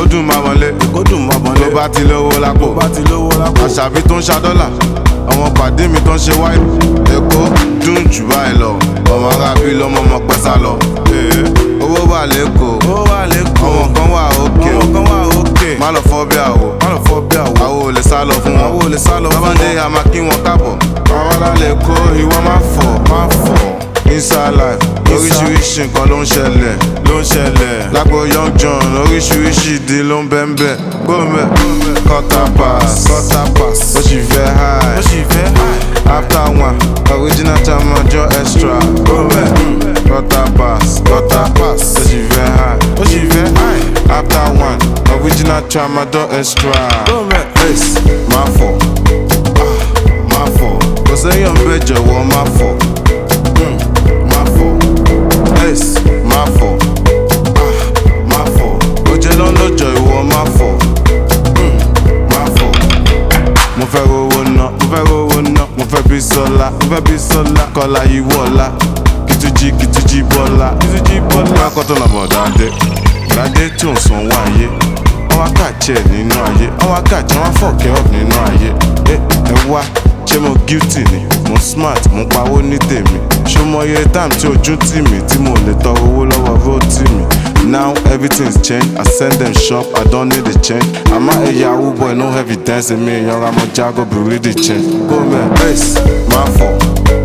Èkó dùn máa wọlé, tó bá ti lówó lápò. Àṣàbí tó ń ṣa dọ́là, àwọn pàdé mi tó ń ṣe wáìnì. Èkó dùn jù báyìí lọ, ọmọ arábí lọmọ ọmọ pẹ́ sá lọ. Owó wà lẹ́kọ̀ọ́, àwọn kan wà òkè. Má lọ fọ́ bí àwò, àwò ò lè sá lọ fún wọn. Bábándé a máa kí wọn káàbọ̀. Àwọn alálẹ̀ kó ìwọ má fọ̀. Inside life, oríṣiríṣi nǹkan ló ń ṣẹlẹ̀. Lágbo Young John, oríṣiríṣi ìdí ló ń bẹ́ńbẹ́. Gómẹ̀, quarter pass, ó sì fẹ́ high. After one, original Tramadol extra. Gómẹ̀, quarter pass, ó sì fẹ́ high. After one, original Tramadol extra. Gómẹ̀, face, má fọ̀. Kò séyàn bẹ́ẹ̀ jọ̀wọ́ má fọ̀. Má fọ̀. Ó jẹ́ lọ́lọ́jọ́ ìwọ má fọ̀. Mo fẹ́ rówó ná, mo fẹ́ bí sọ́lá, kọ́lá ìwọ́lá, kìtújí bọ́lá. Lákọ̀tún làbọ̀ dáadé tí ò ń sanwó ayé. Wọ́n wá kàjẹ́ nínú ayé, wọ́n fọ̀kẹ́ up nínú ayé. Ẹ wá, ṣé mo guilty ni? Mo smart, mo pawó ní tèmi. Ṣó mọ iye time tí ojú tì mí, tí mo lè tọrọ owó lọ́wọ́ road tì mí. Now everything's changed, I send them shop, I don't need the change. I'm not a Yahoo boy, no evidence in me. Young, I'm a Jago, be really change. Go man, face, má fọ̀.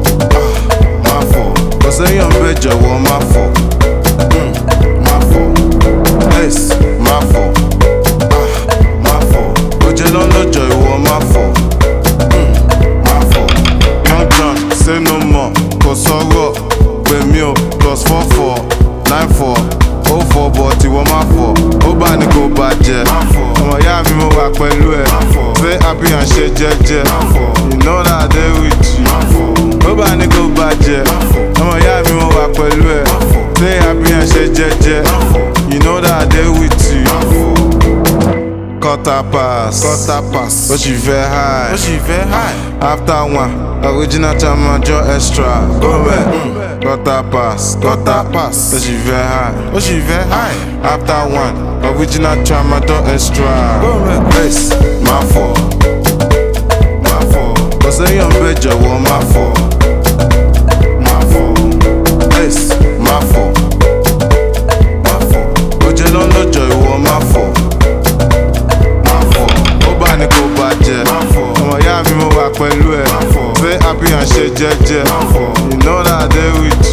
Kò séyàn bẹ́ẹ̀ jọ̀wọ́ má fọ̀. Face, má fọ̀. Ó jẹ́ lọ́lọ́jọ́ ìwọ má fọ̀. Young John, say no more, kò sọ̀rọ̀, pè mí o, +44 94 04 but ìwọ má fọ̀, ó bá ní kò bàjẹ́. Ọmọ ìyá mi mo wà pẹ̀lú ẹ̀, say happy and ṣe jẹ́jẹ́. You know that I dey with you, ó bá ní kò bàjẹ́. Ọmọ ìyá mi mo wà pẹ̀lú ẹ̀, say happy and ṣe jẹ́jẹ́. You know that I dey with you. Quarter pass, ó sì fẹ́ high. After one, original Tramadol extra. Gómẹ̀, quarter pass, ó sì fẹ́ high. After one, original Tramadol extra. Gómẹ̀, face, má fọ̀. Kò séyàn bẹ́ẹ̀ jọ̀wọ́ má fọ̀. Face, má fọ̀. Ó jẹ́ lọ́lọ́jọ́ ìwọ má fọ̀. Ní kò bàjẹ́, ọmọ ìyá mi mo wà pẹ̀lú ẹ̀, say happy and ṣe jẹ́jẹ́. You know that I dey with you.